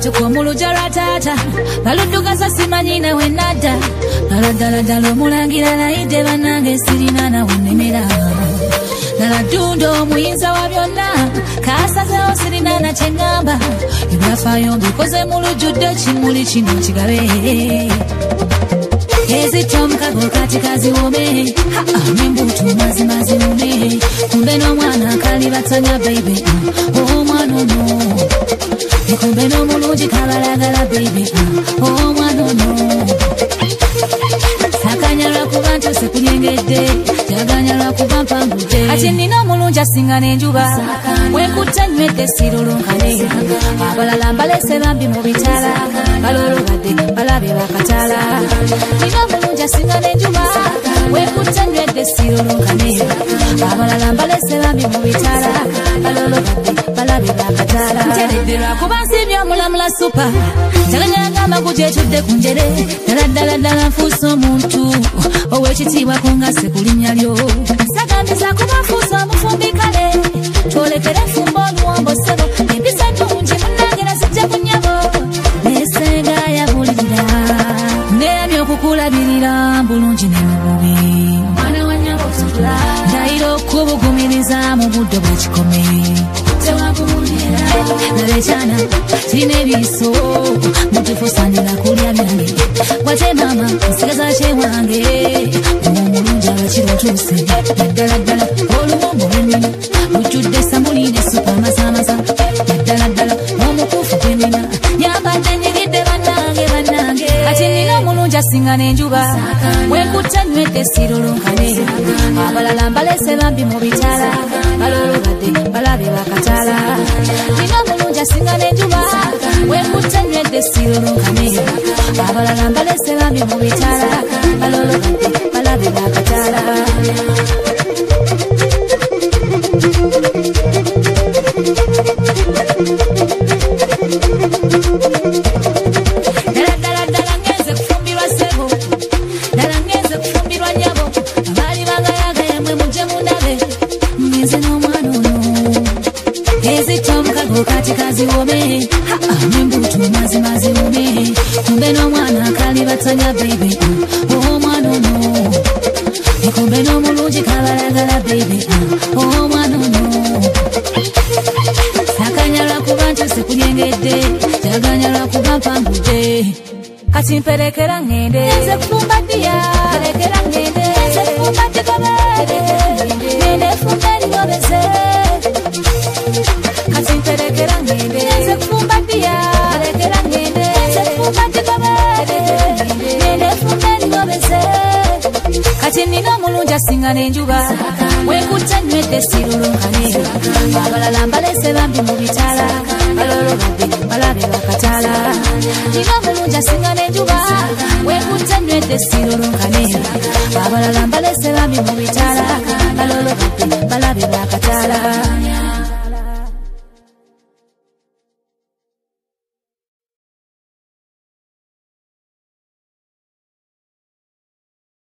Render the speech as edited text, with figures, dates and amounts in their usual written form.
tukomuluja lwataata baluddukaza simanyi nawe nadda ddala omulangira layidde bannange sirina nawe nnemera ddala Ddundo omuyinza wa byonna kaasazeewo sirina na kye ŋŋamba ebyafaayo mbikoze mu lujjudde kimuli kino kigabe ezitya omukago kati kaziwome nembuutu mazimazi wome kumbe n'omwana akali batanya baby omwana ono kumbe n'omulungi kabalagala baby omwana ono sakanyalwa kuba ntuse kunyengedde jaganyalwa kuba mpangudde kati nina omulungi asinga n'enjuba wekutte nywedde sirulunkane abalala mbalese bambi mu bitala balolobadde balabe bakatala nina omulungi asinga n'enjuba wekutte nywedde sirulunkane abalala mbalese bambi mu bitala balolobadde balabe bakatala nteredde lwakuba nsibye omulamula supa jaganyanga amaguje etudde ku njere ddala nfuusa omuntu ow'ekitiibwa kungase ku linnya lyo sagandiza kuba nfuusa omufumbikale twolekere enfumba oluwombo ssebo empisa ennungi munnange nazijja ku nnyabo nesenga yabulirira neeyamye okukulabirira bulungi ne mu bubi ndayira okubugumiriza mu budde bwe kikome nalekyana kirina ebiso mutufusanira kulya byange wate mama nsigaza kyewange omulungi abakiro tuuse ddala oluwombo lwenina lujjudde samuli ne supa amasamasa ddala omukuufu gwenina nyambadde nyigidde bannange kati nina omulungi asinga n'enjuba wekutte nywedde sirulunkane abalala mbalese bambi mu bitala balolobadde balabe bakatala nina omulungi asinga n'enjuba wekutte nywedde sirulunkane abalala mbalese bambi mu bitala balolobadde balabe bakatala kati kaziwome nembuutu mazimazi wome kumbe n'omwana akali batanya baby omwana ono kumbe n'omulungi kabalagala baby omwana ono sakanyalwa kuba ntuse kunyengedde jaganyalwa kuba mpangudde kati mperekera ngende nze kufumba ddiya perekera ngende nze kufumba ddigobe ngende fumba erigobeze kati mperekera ngende nze kufumba ddiya perekera ngende nze kufumba ddigobe ngende fumba erigobeze kati nina omulungi asinga n'enjuba wekutte nywedde sirulunkane abalala mbalese bambi mu bitala balolobadde balabe bakatala nina omulungi asinga n'enjuba wekutte nywedde sirulunkane abalala mbalese bambi mu bitala balolobadde balabe bakatala